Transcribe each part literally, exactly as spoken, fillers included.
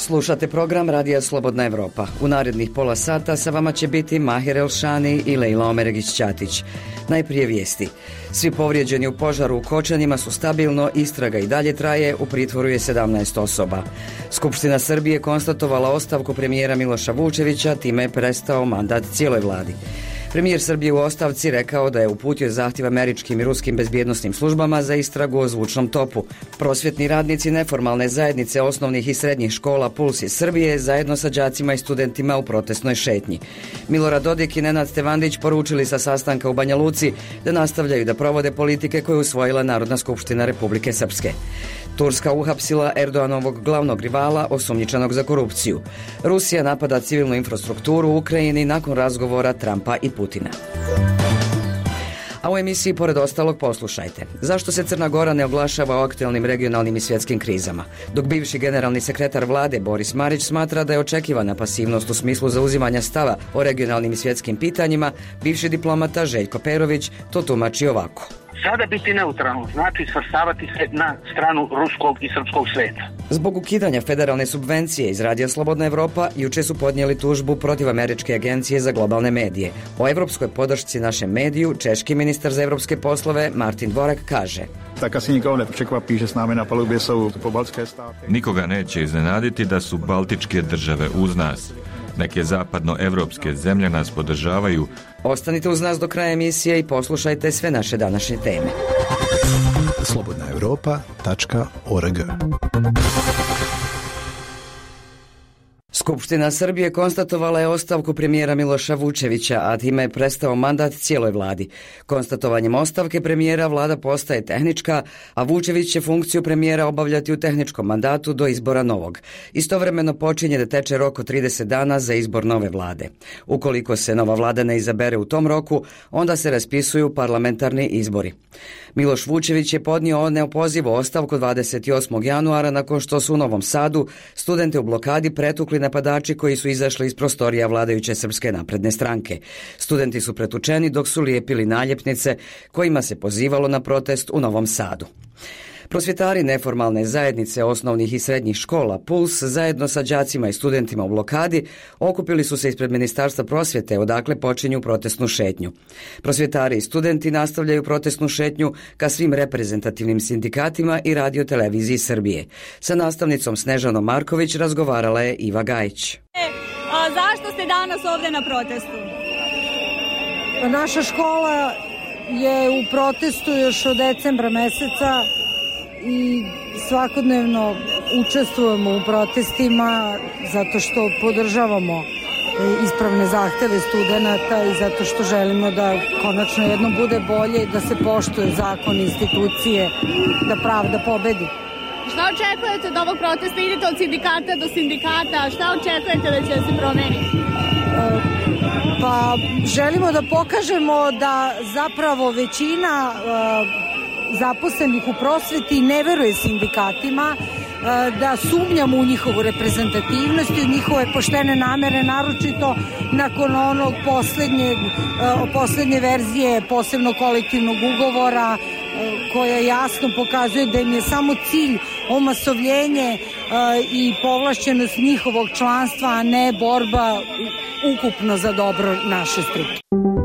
Slušate program Radija Slobodna Evropa. U narednih pola sata sa vama će biti Mahir Elšani i Lejla Omeregić-Ćatić. Najprije vijesti. Svi povrijeđeni u požaru u Kočanima su stabilno, istraga i dalje traje, u pritvoru je sedamnaest osoba. Skupština Srbije konstatovala ostavku premijera Miloša Vučevića, time je prestao mandat cijeloj vladi. Premijer Srbije u ostavci rekao da je uputio zahtjev američkim i ruskim bezbjednosnim službama za istragu o zvučnom topu. Prosvjetni radnici neformalne zajednice osnovnih i srednjih škola Puls iz Srbije zajedno sa đacima i studentima u protestnoj šetnji. Milorad Dodik i Nenad Stevandić poručili sa sastanka u Banja Luci da nastavljaju da provode politike koje je usvojila Narodna skupština Republike Srpske. Turska uhapsila Erdoganovog glavnog rivala osumnjičenog za korupciju. Rusija napada civilnu infrastrukturu u Ukrajini nakon razgovora Trumpa i Putina. A u emisiji pored ostalog poslušajte. Zašto se Crna Gora ne oglašava o aktuelnim regionalnim i svjetskim krizama? Dok bivši generalni sekretar vlade Boris Marić smatra da je očekivana pasivnost u smislu zauzimanja stava o regionalnim i svjetskim pitanjima, bivši diplomata Željko Perović to tumači ovako. Sada biti neutralno znači svrstavati se na stranu ruskog i srpskog sveta. Zbog ukidanja federalne subvencije iz Radija Slobodna Evropa juče su podnijeli tužbu protiv Američke agencije za globalne medije. O evropskoj podršci našem mediju češki ministar za evropske poslove Martin Dvorak kaže: Tak asi nikoho nepřekvapí, že s námi na palubě jsou pobaltské státy. Nikoga neće iznenaditi da su baltičke države uz nas. Neke zapadnoevropske zemlje nas podržavaju. Ostanite uz nas do kraja emisije i poslušajte sve naše današnje teme. slobodna evropa tačka org. Skupština Srbije konstatovala je ostavku premijera Miloša Vučevića, a time je prestao mandat cijeloj vladi. Konstatovanjem ostavke premijera vlada postaje tehnička, a Vučević će funkciju premijera obavljati u tehničkom mandatu do izbora novog. Istovremeno počinje da teče rok od trideset dana za izbor nove vlade. Ukoliko se nova vlada ne izabere u tom roku, onda se raspisuju parlamentarni izbori. Miloš Vučević je podnio neopozivu ostavku dvadeset osmog januara nakon što su u Novom Sadu studente u blokadi pretukli napadači koji su izašli iz prostorija vladajuće Srpske napredne stranke. Studenti su pretučeni dok su lijepili naljepnice kojima se pozivalo na protest u Novom Sadu. Prosvjetari neformalne zajednice osnovnih i srednjih škola Puls zajedno sa đacima i studentima u blokadi okupili su se ispred Ministarstva prosvjete odakle počinju protestnu šetnju. Prosvjetari i studenti nastavljaju protestnu šetnju ka svim reprezentativnim sindikatima i Radio-televiziji Srbije. Sa nastavnicom Snežanom Marković razgovarala je Iva Gajić. E, a zašto ste danas ovdje na protestu? Naša škola je u protestu još od decembra meseca i svakodnevno učestvujemo u protestima zato što podržavamo ispravne zahteve studenata i zato što želimo da konačno jednom bude bolje i da se poštuje zakon i institucije, da pravda pobedi. Šta očekujete od ovog protesta? Idete od sindikata do sindikata, šta očekujete da će se promeniti? Pa želimo da pokažemo da zapravo većina zaposlenih u prosveti ne veruje sindikatima, da sumnjamo u njihovu reprezentativnost i u njihove poštene namere, naročito nakon onog posljednje, posljednje verzije posebno kolektivnog ugovora koja jasno pokazuje da im je samo cilj omasovljenje i povlašćenost njihovog članstva, a ne borba ukupno za dobro naše struke.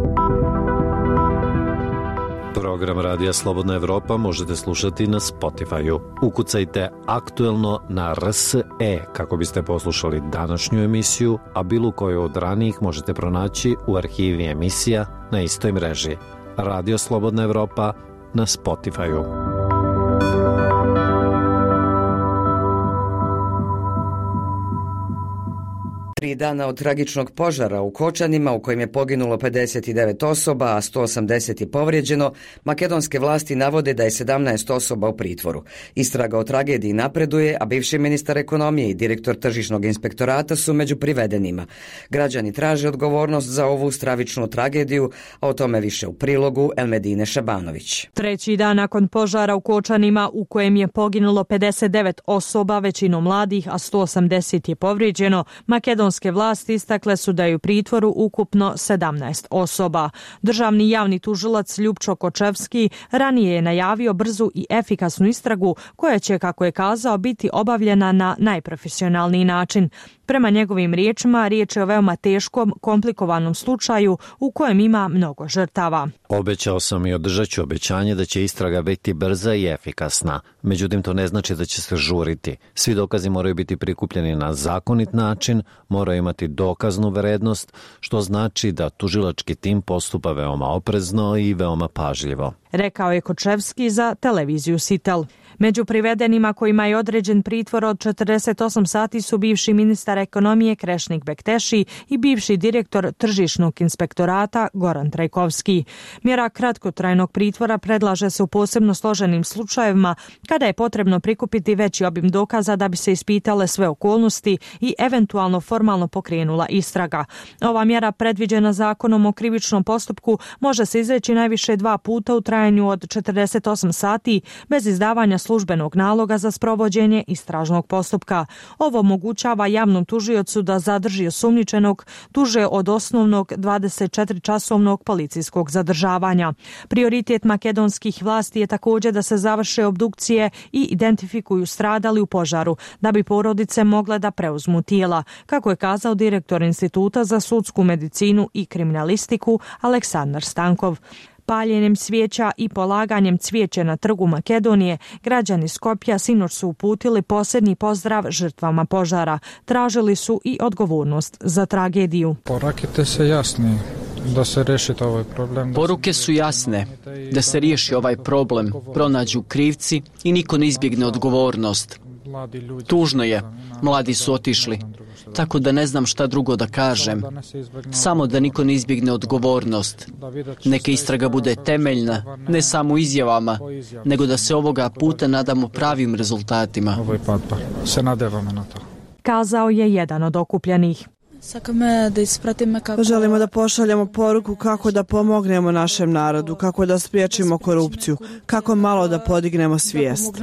Program Radija Slobodna Evropa možete slušati na Spotify-u. Ukucajte aktuelno na R S E kako biste poslušali današnju emisiju, a bilo koju od ranijih možete pronaći u arhivi emisija na istoj mreži. Radio Slobodna Evropa na Spotify-u. Tri dana od tragičnog požara u Kočanima u kojem je poginulo pedeset devet osoba, a sto osamdeset je povrijeđeno, makedonske vlasti navode da je sedamnaest osoba u pritvoru. Istraga o tragediji napreduje, a bivši ministar ekonomije i direktor tržišnog inspektorata su među privedenima. Građani traže odgovornost za ovu stravičnu tragediju, a o tome više u prilogu Elmedine Šabanović. Treći dan nakon požara u Kočanima u kojem je poginulo pedeset devet osoba, većinom mladih, a sto osamdeset je povrijeđeno, makedonske makedonske vlasti istakle su da je u pritvoru ukupno sedamnaest osoba. Državni javni tužilac Ljupčo Kočevski ranije je najavio brzu i efikasnu istragu koja će, kako je kazao, biti obavljena na najprofesionalniji način. Prema njegovim riječima, riječ je o veoma teškom, komplikovanom slučaju u kojem ima mnogo žrtava. Obećao sam i održat ću obećanje da će istraga biti brza i efikasna. Međutim, to ne znači da će se žuriti. Svi dokazi moraju biti prikupljeni na zakonit način, moraju imati dokaznu vrednost, što znači da tužilački tim postupa veoma oprezno i veoma pažljivo. Rekao je Kočevski za televiziju Sitel. Među privedenima kojima je određen pritvor od četrdeset osam sati su bivši ministar ekonomije Krešnik Bekteši i bivši direktor tržišnog inspektorata Goran Trajkovski. Mjera kratkotrajnog pritvora predlaže se u posebno složenim slučajevima kada je potrebno prikupiti veći obim dokaza da bi se ispitale sve okolnosti i eventualno formalno pokrenula istraga. Ova mjera, predviđena zakonom o krivičnom postupku, može se izreći najviše dva puta u trajanju od četrdeset osam sati bez izdavanja službenog naloga za sprovođenje istražnog postupka. Ovo omogućava javnom tužiocu da zadrži osumnjičenog duže od osnovnog dvadesetčetiričasovnog policijskog zadržavanja. Prioritet makedonskih vlasti je također da se završe obdukcije i identifikuju stradali u požaru, da bi porodice mogle da preuzmu tijela, kako je kazao direktor Instituta za sudsku medicinu i kriminalistiku Aleksandar Stankov. Paljenjem svijeća i polaganjem cvijeća na trgu Makedonije, građani Skopja sinoć su uputili posljednji pozdrav žrtvama požara. Tražili su i odgovornost za tragediju. Poruke se jasne da se riješi ovaj problem. Poruke su jasne da se riješi ovaj problem, pronađu krivci i niko ne izbjegne odgovornost. Tužno je, mladi su otišli, tako da ne znam šta drugo da kažem. Samo da niko ne izbjegne odgovornost. Neka istraga bude temeljna, ne samo izjavama, nego da se ovoga puta nadamo pravim rezultatima. Se nadevamo na to. Kazao je jedan od okupljenih. Želimo da pošaljemo poruku kako da pomognemo našem narodu, kako da spriječimo korupciju, kako malo da podignemo svijest.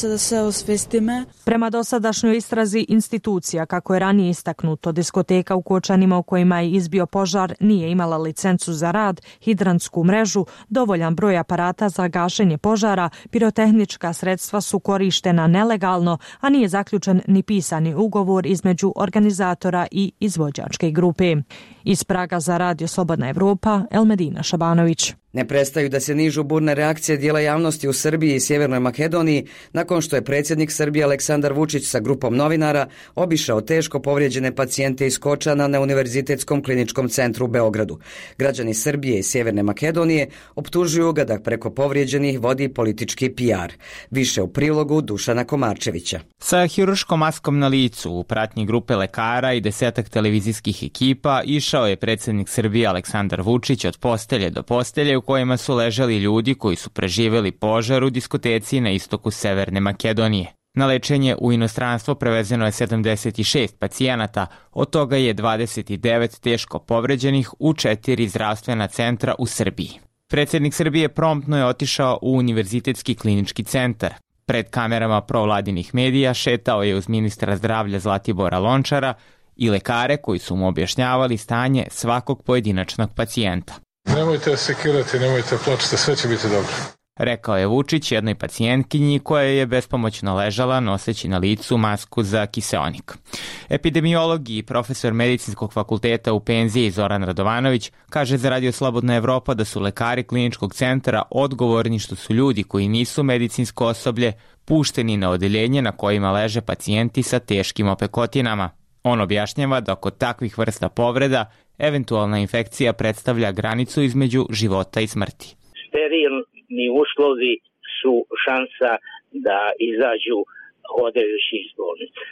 Prema dosadašnjoj istrazi institucija, kako je ranije istaknuto, diskoteka u Kočanima u kojima je izbio požar nije imala licencu za rad, hidrantsku mrežu, dovoljan broj aparata za gašenje požara, pirotehnička sredstva su korištena nelegalno, a nije zaključen ni pisani ugovor između organizatora i izvođača grupe. Iz Praga za Radio Slobodna Evropa, Elmedina Šabanović. Ne prestaju da se nižu burne reakcije dijela javnosti u Srbiji i Sjevernoj Makedoniji nakon što je predsjednik Srbije Aleksandar Vučić sa grupom novinara obišao teško povrijeđene pacijente iz Kočana na Univerzitetskom kliničkom centru u Beogradu. Građani Srbije i Sjeverne Makedonije optužuju ga da preko povrijeđenih vodi politički P R. Više u prilogu Dušana Komarčevića. Sa hiruškom maskom na licu u pratnji grupe lekara i desetak televizijskih ekipa išao je predsjednik Srbije Aleksandar Vučić od postelje do postelje u kojima su ležali ljudi koji su preživjeli požar u diskoteci na istoku Severne Makedonije. Na lečenje u inostranstvo prevezeno je sedamdeset šest pacijenata, od toga je dvadeset devet teško povređenih u četiri zdravstvena centra u Srbiji. Predsjednik Srbije promptno je otišao u Univerzitetski klinički centar. Pred kamerama provladinih medija šetao je uz ministra zdravlja Zlatibora Lončara i lekare koji su mu objašnjavali stanje svakog pojedinačnog pacijenta. Nemojte sekirati, nemojte plačiti, sve će biti dobro. Rekao je Vučić jednoj pacijentkinji koja je bespomoćno ležala noseći na licu masku za kiseonik. Epidemiolog i profesor medicinskog fakulteta u penziji Zoran Radovanović kaže za Radio Slobodna Evropa da su lekari kliničkog centra odgovorni što su ljudi koji nisu medicinsko osoblje pušteni na odeljenje na kojima leže pacijenti sa teškim opekotinama. On objašnjava da kod takvih vrsta povreda eventualna infekcija predstavlja granicu između života i smrti. Sterilni uslovi su šansa da izađu hodajući iz bolnice.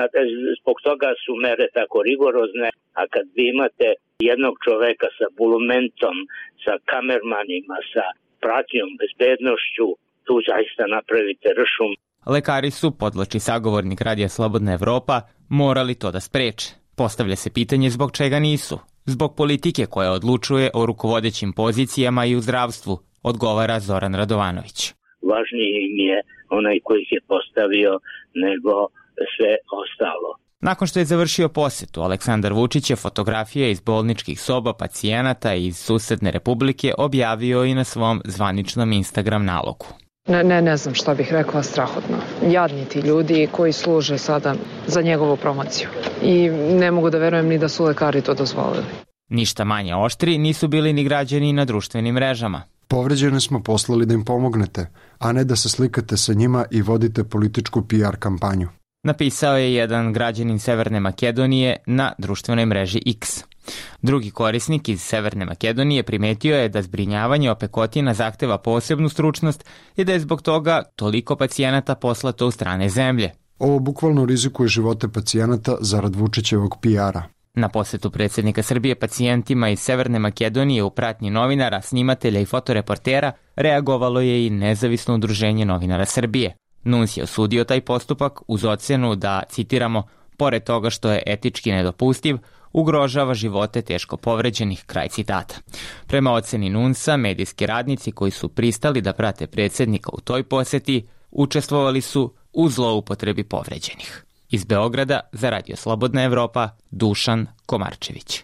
Zbog toga su mere tako rigorozne, a kad vi imate jednog čoveka sa bulumentom, sa kamermanima, sa pratnjom, bezbednošću, tu zaista napravite ršum. Lekari su, podlači sagovornik Radija Slobodna Evropa, morali to da spreče. Postavlja se pitanje zbog čega nisu. Zbog politike koja odlučuje o rukovodećim pozicijama i u zdravstvu, odgovara Zoran Radovanović. Važniji im je onaj koji ih je postavio nego sve ostalo. Nakon što je završio posetu, Aleksandar Vučić je fotografije iz bolničkih soba pacijenata iz susedne republike objavio i na svom zvaničnom Instagram nalogu. Ne, ne, ne znam šta bih rekla, strahotno. Jadni ti ljudi koji služe sada za njegovu promociju. I ne mogu da verujem ni da su lekari to dozvolili. Ništa manje oštri nisu bili ni građani na društvenim mrežama. Povređene smo poslali da im pomognete, a ne da se slikate sa njima i vodite političku P R kampanju. Napisao je jedan građanin Severne Makedonije na društvenoj mreži X. Drugi korisnik iz Severne Makedonije primetio je da zbrinjavanje opekotina zahteva posebnu stručnost i da je zbog toga toliko pacijenata poslato u strane zemlje. Ovo bukvalno rizikuje živote pacijenata zarad Vučićevog P R-a. Na posetu predsjednika Srbije pacijentima iz Severne Makedonije u pratnji novinara, snimatelja i fotoreportera reagovalo je i nezavisno udruženje novinara Srbije. Nuns je osudio taj postupak uz ocenu da, citiramo, pored toga što je etički nedopustiv, ugrožava živote teško povređenih, kraj citata. Prema oceni Nunsa, medijski radnici koji su pristali da prate predsjednika u toj poseti učestvovali su u zloupotrebi povređenih. Iz Beograda za Radio Slobodna Evropa, Dušan Komarčević.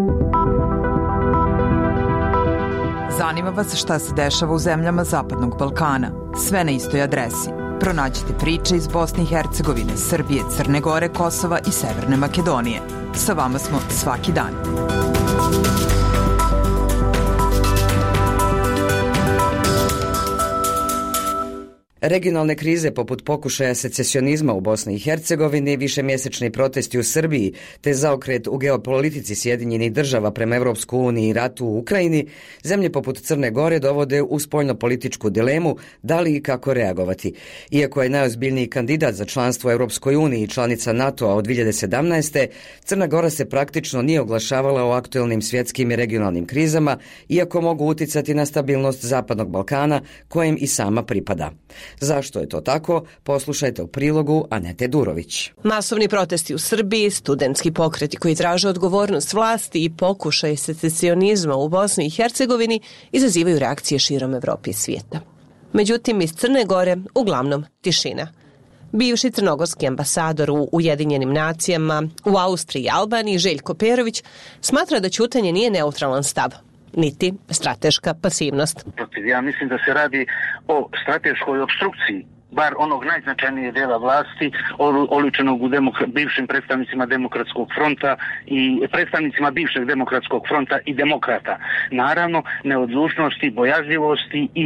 Zanima vas šta se dešava u zemljama Zapadnog Balkana? Sve na istoj adresi. Pronađite priče iz Bosne i Hercegovine, Srbije, Crne Gore, Kosova i Severne Makedonije. Sa vama smo svaki dan. Regionalne krize poput pokušaja secesionizma u Bosni i Hercegovini, višemjesečni protesti u Srbiji te zaokret u geopolitici Sjedinjenih država prema Evropskoj uniji i ratu u Ukrajini, zemlje poput Crne Gore dovode u spoljnopolitičku dilemu da li i kako reagovati. Iako je najozbiljniji kandidat za članstvo u Evropskoj uniji i članica NATO-a od dvije hiljade sedamnaeste. Crna Gora se praktično nije oglašavala o aktuelnim svjetskim i regionalnim krizama, iako mogu uticati na stabilnost Zapadnog Balkana, kojem i sama pripada. Zašto je to tako? Poslušajte u prilogu Anete Durović. Masovni protesti u Srbiji, studentski pokreti koji traže odgovornost vlasti i pokušaj secesionizma u Bosni i Hercegovini izazivaju reakcije širom Evrope i svijeta. Međutim, iz Crne Gore uglavnom tišina. Bivši crnogorski ambasador u Ujedinjenim nacijama, u Austriji i Albaniji, Željko Perović, smatra da ćutanje nije neutralan stav, niti strateška pasivnost. Ja mislim da se radi o strateškoj opstrukciji, bar onog najznačajnijeg dela vlasti, oličenog u demokra- bivšim predstavnicima Demokratskog fronta i predstavnicima bivšeg Demokratskog fronta i demokrata. Naravno, neodlučnosti, bojazljivosti i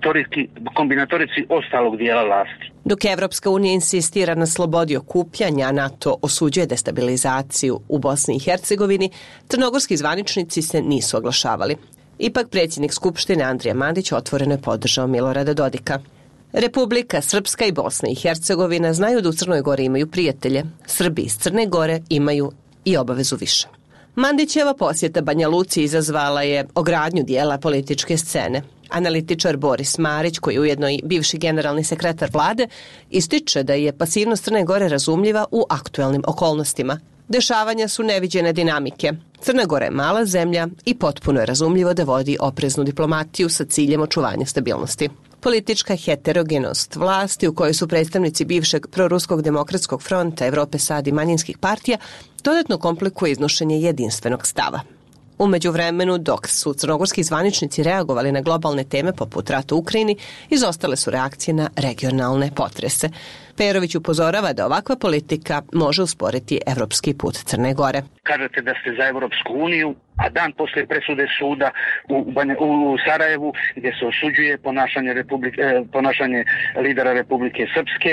kombinatorici ostalog dijela vlasti. Dok Evropska unija insistira na slobodi okupljanja, NATO osuđuje destabilizaciju u Bosni i Hercegovini, crnogorski zvaničnici se nisu oglašavali. Ipak predsjednik Skupštine Andrija Mandić otvoreno je podržao Milorada Dodika. Republika Srpska i Bosna i Hercegovina znaju da u Crnoj Gori imaju prijatelje. Srbi iz Crne Gore imaju i obavezu više. Mandićeva posjeta Banja Luci izazvala je ogradnju dijela političke scene. Analitičar Boris Marić, koji je ujedno i bivši generalni sekretar vlade, ističe da je pasivnost Crne Gore razumljiva u aktuelnim okolnostima. Dešavanja su neviđene dinamike. Crna Gora je mala zemlja i potpuno je razumljivo da vodi opreznu diplomatiju sa ciljem očuvanja stabilnosti. Politička heterogenost vlasti u kojoj su predstavnici bivšeg proruskog demokratskog fronta, Evrope sad i manjinskih partija dodatno komplikuje iznošenje jedinstvenog stava. U međuvremenu, dok su crnogorski zvaničnici reagovali na globalne teme poput rata u Ukrajini, izostale su reakcije na regionalne potrese. Perović upozorava da ovakva politika može usporiti evropski put Crne Gore. Kažete da ste za Evropsku uniju, a dan posle presude suda u, Banja, u Sarajevu, gdje se osuđuje ponašanje, republike, ponašanje lidera Republike Srpske,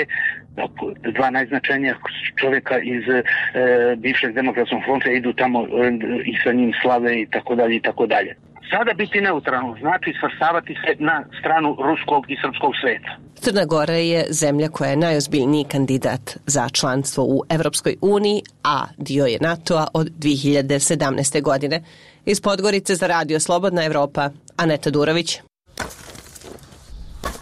dva najznačajnija čovjeka iz e, bivšeg demokratskog fronta idu tamo e, i sa njim slave i tako dalje i tako dalje. Sada biti neutralno znači svrstavati se na stranu ruskog i srpskog sveta. Crna Gora je zemlja koja je najozbiljniji kandidat za članstvo u Evropskoj uniji, a dio je NATO-a od dvije hiljade sedamnaeste. godine. Iz Podgorice za Radio Slobodna Evropa, Aneta Durović.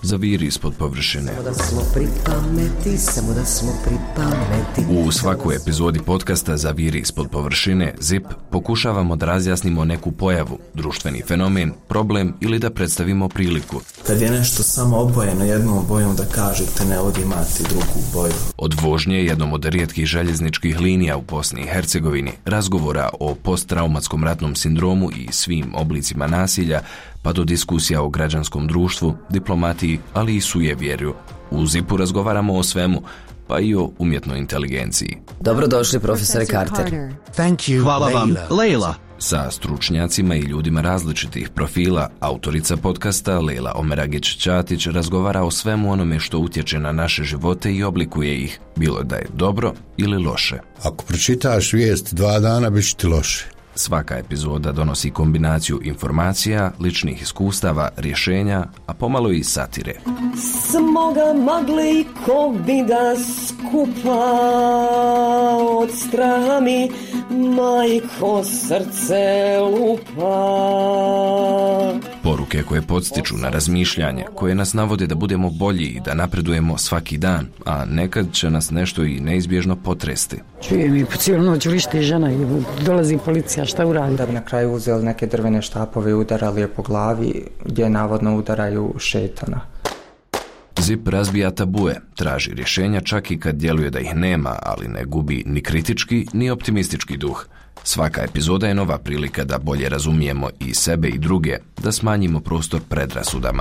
Zaviri ispod površine. Samo da smo pripameti, samo da smo pripameti. U svakoj epizodi podcasta Zaviri ispod površine Zip pokušavamo da razjasnimo neku pojavu, društveni fenomen, problem ili da predstavimo priliku. Kad je nešto samo obojeno jednom bojom, da kažete ne ovdje imate drugu boju. Od vožnje jednom od rijetkih željezničkih linija u Bosni i Hercegovini, razgovora o posttraumatskom ratnom sindromu i svim oblicima nasilja, pa do diskusija o građanskom društvu, diplomatiji, ali i sujevjerju. U Zipu razgovaramo o svemu, pa i o umjetnoj inteligenciji. Dobrodošli, profesore Carter. Thank you, Hvala vam, Leila. Sa stručnjacima i ljudima različitih profila, autorica podcasta Lejla Omeragić-Ćatić razgovara o svemu onome što utječe na naše živote i oblikuje ih, bilo da je dobro ili loše. Ako pročitaš vijest dva dana, bit će ti loše. Svaka epizoda donosi kombinaciju informacija, ličnih iskustava, rješenja, a pomalo i satire. Smoga magle i kovida skupa od straha mi majko srce lupa. Poruke koje podstiču na razmišljanje, koje nas navode da budemo bolji i da napredujemo svaki dan, a nekad će nas nešto i neizbježno potresti. Čujem i po cijelu noć vrišti žena i dolazi policija, šta uradi? Da bi na kraju uzeli neke drvene štapove i udarali je po glavi, gdje navodno udaraju šetana. Zip razbija tabue, traži rješenja čak i kad djeluje da ih nema, ali ne gubi ni kritički ni optimistički duh. Svaka epizoda je nova prilika da bolje razumijemo i sebe i druge, da smanjimo prostor predrasudama.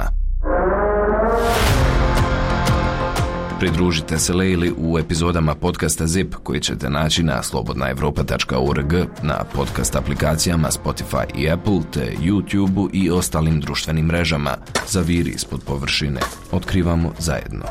Pridružite se Lejli u epizodama podcasta Zip koji ćete naći na slobodna evropa tačka org, na podcast aplikacijama Spotify i Apple, te YouTube i ostalim društvenim mrežama. Zaviri ispod površine. Otkrivamo zajedno.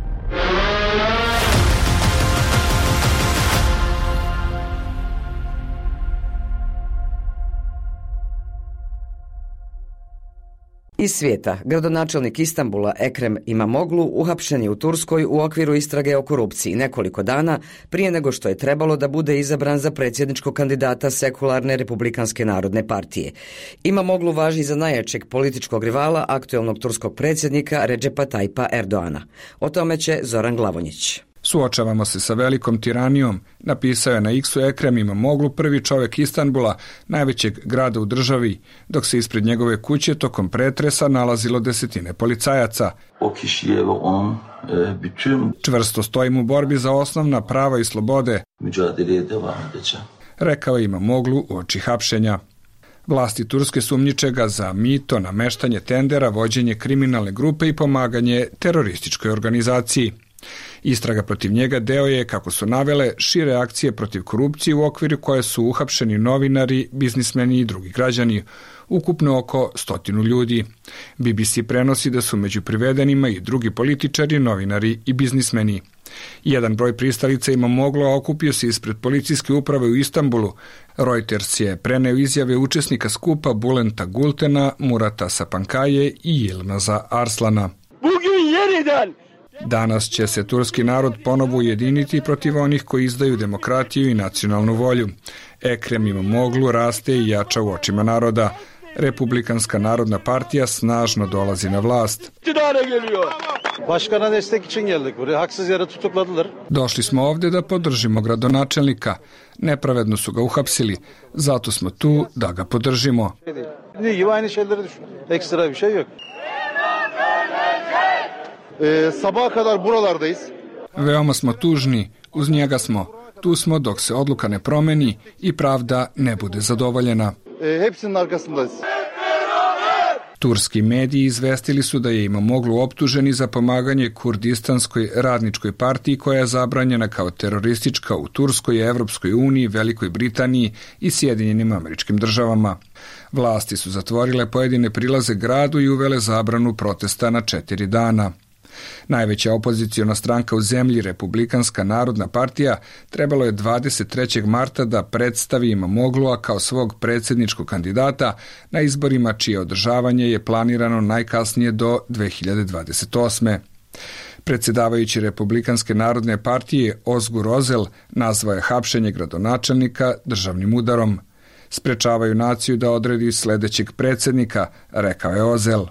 Iz svijeta, gradonačelnik Istanbula Ekrem Imamoglu uhapšen je u Turskoj u okviru istrage o korupciji nekoliko dana prije nego što je trebalo da bude izabran za predsjedničkog kandidata sekularne Republikanske narodne partije. Imamoglu važi za najjačeg političkog rivala aktuelnog turskog predsjednika Redžepa Tajpa Erdoana. O tome će Zoran Glavonjić. Suočavamo se sa velikom tiranijom, napisao je na X-u Ekrem Imamoglu, prvi čovjek Istanbula, najvećeg grada u državi, dok se ispred njegove kuće tokom pretresa nalazilo desetine policajaca. Čvrsto stojim u borbi za osnovna prava i slobode, rekao je Imamoglu uoči hapšenja. Vlasti Turske sumnjiče ga za mito, nameštanje tendera, vođenje kriminalne grupe i pomaganje terorističkoj organizaciji. Istraga protiv njega deo je, kako su navele, šire akcije protiv korupcije u okviru koje su uhapšeni novinari, biznismeni i drugi građani, ukupno oko stotinu ljudi. B B C prenosi da su među privedenima i drugi političari, novinari i biznismeni. Jedan broj pristalica Imamogla okupio se ispred policijske uprave u Istanbulu. Reuters je preneo izjave učesnika skupa Bulenta Gultena, Murata Sapankaje i Yilmaza Arslana. Bugün yeniden Danas će se turski narod ponovo ujediniti protiv onih koji izdaju demokratiju i nacionalnu volju. Ekrem Imamoglu raste i jača u očima naroda. Republikanska narodna partija snažno dolazi na vlast. Došli smo ovdje da podržimo gradonačelnika. Nepravedno su ga uhapsili. Zato smo tu da ga podržimo. Ee, sabaha kadar buralardayız. Veoma smo tužni, uz njega smo. Tu smo dok se odluka ne promeni i pravda ne bude zadovoljena. Ee, hepsinin arkasındayız. Turski mediji izvestili su da je Imamoglu optuženi za pomaganje Kurdistanskoj radničkoj partiji koja je zabranjena kao teroristička u Turskoj, Evropskoj uniji, Velikoj Britaniji i Sjedinjenim Američkim Državama. Vlasti su zatvorile pojedine prilaze gradu i uvele zabranu protesta na četiri dana. Najveća opoziciona stranka u zemlji, Republikanska narodna partija, trebalo je dvadeset trećeg marta da predstavi Imamoglua kao svog predsjedničkog kandidata na izborima čije održavanje je planirano najkasnije do dve hiljade dvadeset osme. Predsjedavajući Republikanske narodne partije Ozgur Ozel nazvao je hapšenje gradonačelnika državnim udarom. Sprečavaju naciju da odredi sljedećeg predsjednika, rekao je Ozel.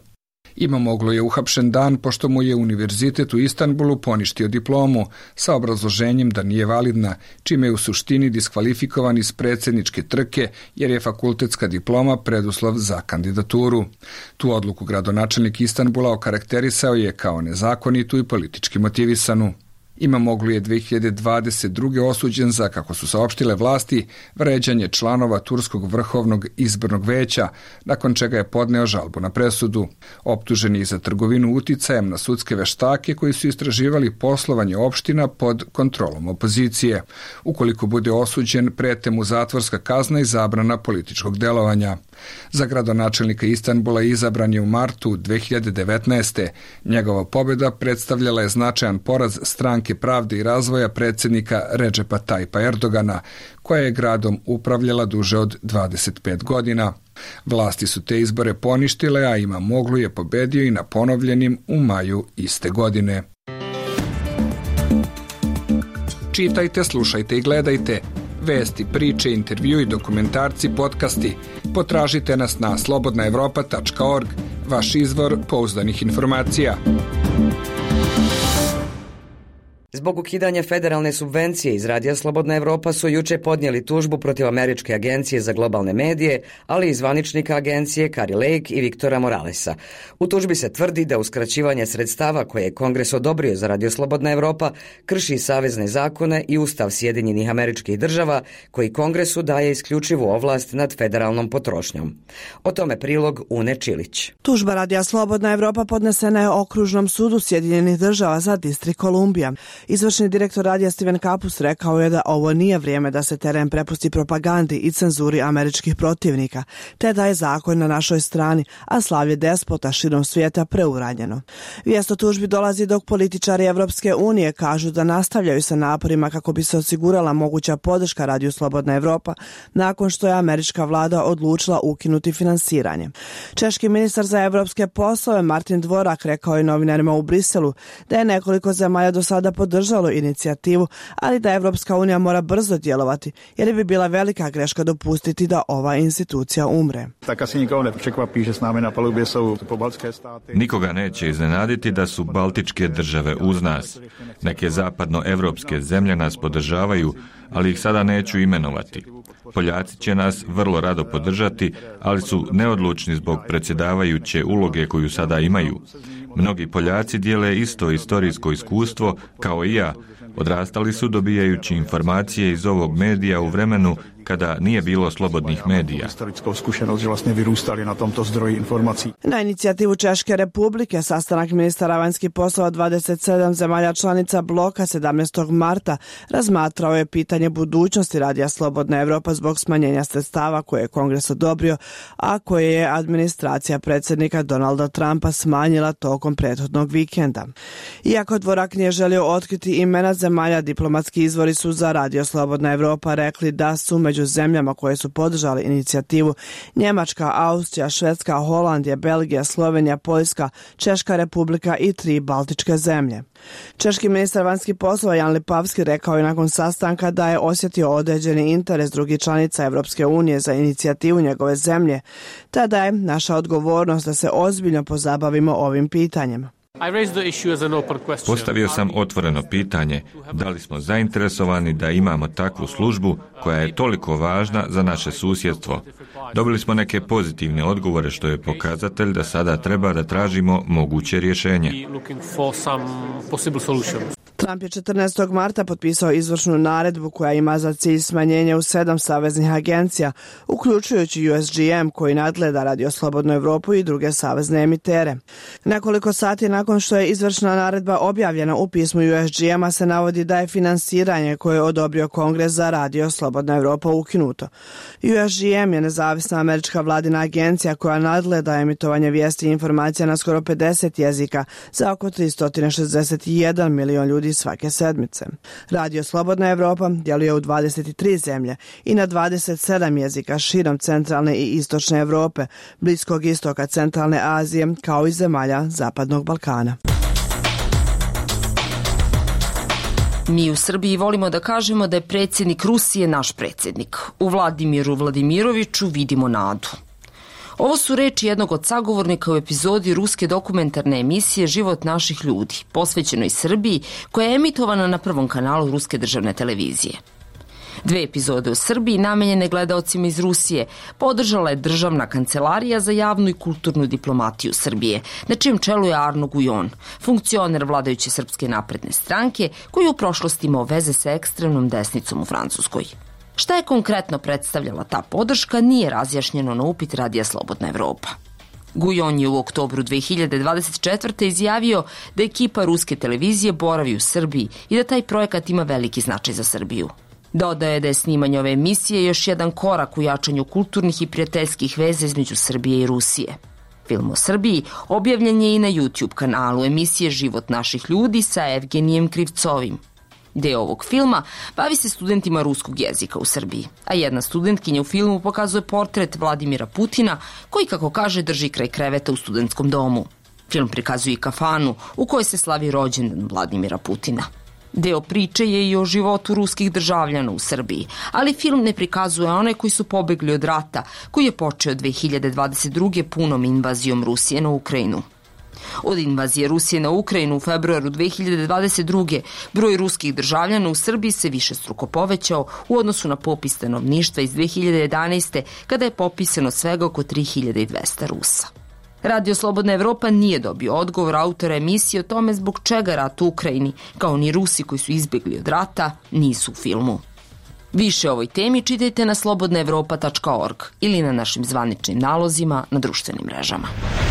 Imamoglu je uhapšen dan pošto mu je Univerzitet u Istanbulu poništio diplomu sa obrazloženjem da nije validna, čime je u suštini diskvalifikovan iz predsjedničke trke jer je fakultetska diploma preduslov za kandidaturu. Tu odluku gradonačelnik Istanbula okarakterisao je kao nezakonitu i politički motivisanu. Imamoglu je dve hiljade dvadeset druge osuđen za, kako su saopštile vlasti, vređanje članova Turskog vrhovnog izbornog veća, nakon čega je podneo žalbu na presudu. Optužen je za trgovinu uticajem na sudske veštake koji su istraživali poslovanje opština pod kontrolom opozicije. Ukoliko bude osuđen, prete mu zatvorska kazna i zabrana političkog delovanja. Za gradonačelnika Istanbula izabran je u martu dve hiljade devetnaeste. Njegova pobjeda predstavljala je značajan poraz Stranke pravde i razvoja predsjednika Redžepa Tajpa Erdogana, koja je gradom upravljala duže od dvadeset pet godina. Vlasti su te izbore poništile, a Imamoglu je pobedio i na ponovljenim u maju iste godine. Čitajte, slušajte i gledajte. Vesti, priče, intervju i dokumentarci, podcasti. Potražite nas na slobodna evropa tačka org, vaš izvor pouzdanih informacija. Zbog ukidanja federalne subvencije iz Radija Slobodna Evropa su juče podnijeli tužbu protiv Američke agencije za globalne medije, ali i zvaničnika agencije Kari Lake i Viktora Moralesa. U tužbi se tvrdi da uskraćivanje sredstava koje je Kongres odobrio za Radio Slobodna Evropa krši savezne zakone i Ustav Sjedinjenih Američkih Država, koji Kongresu daje isključivu ovlast nad federalnom potrošnjom. O tome prilog Une Čilić. Tužba Radija Slobodna Evropa podnesena je Okružnom sudu Sjedinjenih Država za Distrikt Kolumbija. Izvršni direktor radija Steven Kapus rekao je da ovo nije vrijeme da se teren prepusti propagandi i cenzuri američkih protivnika, te da je zakon na našoj strani, a slavlje despota širom svijeta preuranjeno. Vijest o tužbi dolazi dok političari Evropske unije kažu da nastavljaju sa naporima kako bi se osigurala moguća podrška Radiju Slobodna Evropa nakon što je američka vlada odlučila ukinuti finansiranje. Češki ministar za evropske poslove Martin Dvorak rekao je novinarima u Briselu da je nekoliko zemalja do sada podržalo inicijativu, ali da Evropska unija mora brzo djelovati, jer bi bila velika greška dopustiti da ova institucija umre. Nikoga neće iznenaditi da su baltičke države uz nas. Neke zapadnoevropske zemlje nas podržavaju, ali ih sada neću imenovati. Poljaci će nas vrlo rado podržati, ali su neodlučni zbog predsjedavajuće uloge koju sada imaju. Mnogi Poljaci dijele isto istorijsko iskustvo kao i ja. Odrastali su dobijajući informacije iz ovog medija u vremenu kada nije bilo slobodnih medija. Na inicijativu Češke republike sastanak ministara vanjskih poslova dvadeset sedam zemalja članica bloka sedamnaestog marta razmatrao je pitanje budućnosti Radija Slobodna Evropa zbog smanjenja sredstava koje je Kongres odobrio, a koje je administracija predsjednika Donalda Trumpa smanjila tokom prethodnog vikenda. Iako Dvorak nije želio otkriti imena zemalja, diplomatski izvori su za Radio Slobodna Evropa rekli da su među zemljama koje su podržali inicijativu Njemačka, Austrija, Švedska, Holandija, Belgija, Slovenija, Poljska, Češka republika i tri baltičke zemlje. Češki ministar vanjskih poslova Jan Lipavski rekao je nakon sastanka da je osjetio određeni interes drugih članica Evropske unije za inicijativu njegove zemlje, te da je naša odgovornost da se ozbiljno pozabavimo ovim pitanjem. Postavio sam otvoreno pitanje da li smo zainteresovani da imamo takvu službu koja je toliko važna za naše susjedstvo. Dobili smo neke pozitivne odgovore što je pokazatelj da sada treba da tražimo moguće rješenje. Trump je četrnaestog marta potpisao izvršnu naredbu koja ima za cilj smanjenje u sedam saveznih agencija, uključujući U S G M koji nadgleda Radio Slobodnu Evropu i druge savezne emitere. Nekoliko sati nakon što je izvršna naredba objavljena u pismu U S G M-a se navodi da je finansiranje koje je odobrio Kongres za Radio Slobodna Evropa ukinuto. U S G M je nezavisna američka vladina agencija koja nadgleda emitovanje vijesti i informacija na skoro pedeset jezika za oko tristo šezdeset jedan milion ljudi svake sedmice. Radio Slobodna Evropa djeluje u dvadeset tri zemlje i na dvadeset sedam jezika širom centralne i istočne Evrope, Bliskog istoka, centralne Azije, kao i zemalja Zapadnog Balkana. Mi u Srbiji volimo da kažemo da je predsjednik Rusije naš predsjednik. U Vladimiru Vladimiroviću vidimo nadu. Ovo su reči jednog od sagovornika u epizodi ruske dokumentarne emisije Život naših ljudi, posvećenoj Srbiji, koja je emitovana na prvom kanalu ruske državne televizije. Dve epizode o Srbiji namenjene gledaocima iz Rusije podržala je Državna kancelarija za javnu i kulturnu diplomatiju Srbije, na čijem čelu je Arno Gujon, funkcioner vladajuće Srpske napredne stranke koji je u prošlosti imao veze sa ekstremnom desnicom u Francuskoj. Šta je konkretno predstavljala ta podrška nije razjašnjeno na upit Radija Slobodna Evropa. Gujon je u oktobru dve hiljade dvadeset četvrte. izjavio da ekipa ruske televizije boravi u Srbiji i da taj projekat ima veliki značaj za Srbiju. Dodao je da je snimanje ove emisije još jedan korak u jačanju kulturnih i prijateljskih veza između Srbije i Rusije. Film o Srbiji objavljen je i na YouTube kanalu emisije Život naših ljudi sa Evgenijem Krivcovim. Deo ovog filma bavi se studentima ruskog jezika u Srbiji, a jedna studentkinja u filmu pokazuje portret Vladimira Putina, koji, kako kaže, drži kraj kreveta u studentskom domu. Film prikazuje i kafanu u kojoj se slavi rođendan Vladimira Putina. Deo priče je i o životu ruskih državljana u Srbiji, ali film ne prikazuje one koji su pobegli od rata, koji je počeo dve hiljade dvadeset druge. punom invazijom Rusije na Ukrajinu. Od invazije Rusije na Ukrajinu u februaru dve hiljade dvadeset druge. broj ruskih državljana u Srbiji se višestruko povećao u odnosu na popis stanovništva iz dve hiljade jedanaeste. kada je popisano svega oko tri hiljade dvesta Rusa. Radio Slobodna Evropa nije dobio odgovor autora emisije o tome zbog čega rat u Ukrajini, kao ni Rusi koji su izbjegli od rata, nisu u filmu. Više o ovoj temi čitajte na slobodna evropa tačka org ili na našim zvaničnim nalozima na društvenim mrežama.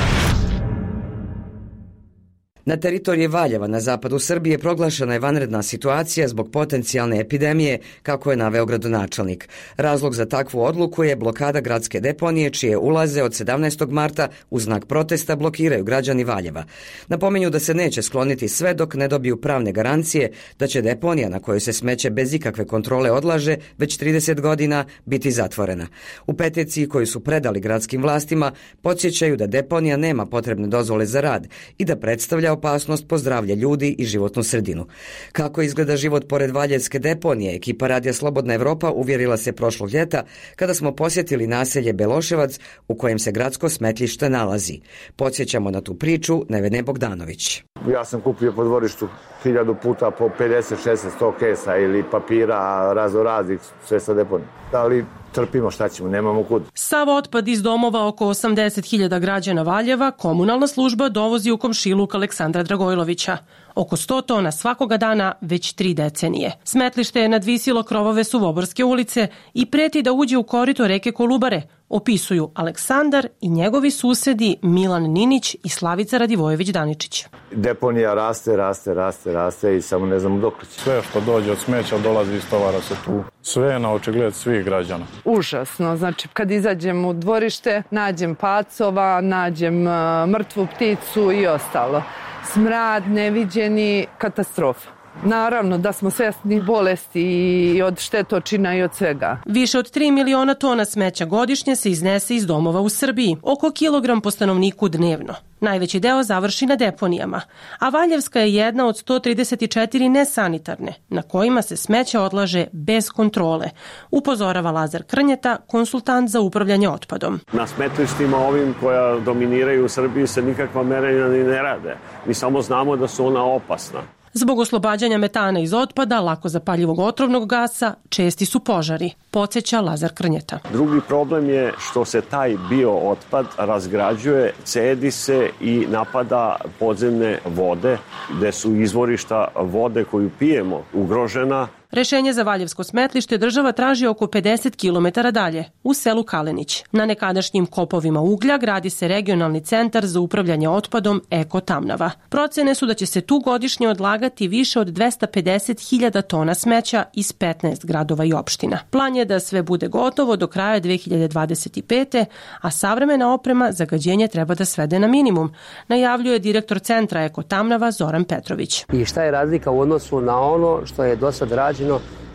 Na teritoriji Valjeva na zapadu Srbije proglašena je vanredna situacija zbog potencijalne epidemije, kako je naveo gradonačelnik. Razlog za takvu odluku je blokada gradske deponije, čije ulaze od sedamnaestog marta u znak protesta blokiraju građani Valjeva. Napominju da se neće skloniti sve dok ne dobiju pravne garancije da će deponija na kojoj se smeće bez ikakve kontrole odlaže već trideset godina biti zatvorena. U peticiji koju su predali gradskim vlastima podsjećaju da deponija nema potrebne dozvole za rad i da predstavlja opasnost po zdravlje ljudi i životnu sredinu. Kako izgleda život pored Valjevske deponije, ekipa Radija Slobodna Evropa uvjerila se prošlog ljeta kada smo posjetili naselje Beloševac u kojem se gradsko smetlište nalazi. Podsjećamo na tu priču Nevene Bogdanović. Ja sam kupio po dvorištu hiljadu puta po pedeset šezdeset sto kesa ili papira razno raznih sve sa deponije. Da li trpimo, šta ćemo, nemamo kud. Sav otpad iz domova oko osamdeset hiljada građana Valjeva komunalna služba dovozi u komšiluk Aleksandra Dragojlovića. Oko sto tona svakoga dana već tri decenije. Smetlište je nadvisilo krovove Suvoborske ulice i preti da uđe u korito reke Kolubare, opisuju Aleksandar i njegovi susedi Milan Ninić i Slavica Radivojević Daničić. Deponija raste, raste, raste, raste i samo ne znamo dok će. Sve što dođe od smeća dolazi iz tovara se tu. Sve je na očigled svih građana. Užasno, znači kad izađem u dvorište, nađem pacova, nađem uh, mrtvu pticu i ostalo. Smrad, neviđeni, katastrofa. Naravno da smo svjesni bolesti i od štetočina i od svega. Više od tri miliona tona smeća godišnje se iznese iz domova u Srbiji, oko kilogram po stanovniku dnevno. Najveći deo završi na deponijama, a Valjevska je jedna od sto trideset četiri nesanitarne, na kojima se smeće odlaže bez kontrole, upozorava Lazar Krnjeta, konsultant za upravljanje otpadom. Na smetlištima ovim koja dominiraju u Srbiji se nikakva merenja ni ne rade. Mi samo znamo da su ona opasna. Zbog oslobađanja metana iz otpada, lako zapaljivog otrovnog gasa, česti su požari, podsjeća Lazar Krnjeta. Drugi problem je što se taj biootpad razgrađuje, cedi se i napada podzemne vode, gde su izvorišta vode koju pijemo ugrožena. Rešenje za Valjevsko smetlište država traži oko pedeset kilometara dalje, u selu Kalenić. Na nekadašnjim kopovima uglja gradi se regionalni centar za upravljanje otpadom Eko Tamnava. Procene su da će se tu godišnje odlagati više od dvesta pedeset hiljada tona smeća iz petnaest gradova i opština. Plan je da sve bude gotovo do kraja dve hiljade dvadeset pete. a savremena oprema zagađenje treba da svede na minimum, najavljuje direktor centra Eko Tamnava Zoran Petrović. I šta je razlika u odnosu na ono što je do sad rađeno,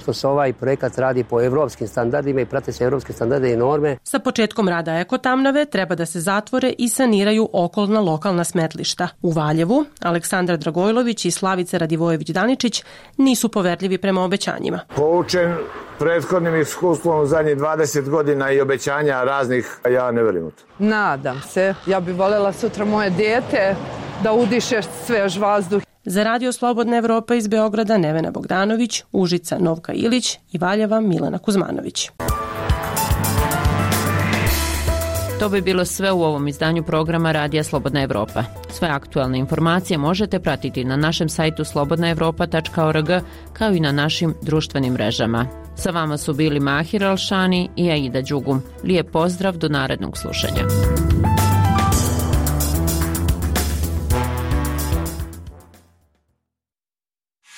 što se ovaj projekat radi po evropskim standardima i prate se evropske standarde i norme. Sa početkom rada ekotamnave treba da se zatvore i saniraju okolna lokalna smetlišta. U Valjevu Aleksandar Dragojlović i Slavica Radivojević-Daničić nisu poverljivi prema obećanjima. Poučen prethodnim iskustvom u zadnjih dvadeset godina i obećanja raznih, ja ne verujem u to. Nadam se. Ja bih voljela sutra moje dijete da udiše svež vazduh. Za Radio Slobodna Evropa iz Beograda Nevena Bogdanović, Užica Novka Ilić i Valjeva Milana Kuzmanović. To bi bilo sve u ovom izdanju programa Radija Slobodna Evropa. Sve aktualne informacije možete pratiti na našem sajtu slobodna evropa tačka org kao i na našim društvenim mrežama. Sa vama su bili Mahir Alšani i Aida Đugum. Lijep pozdrav do narednog slušanja.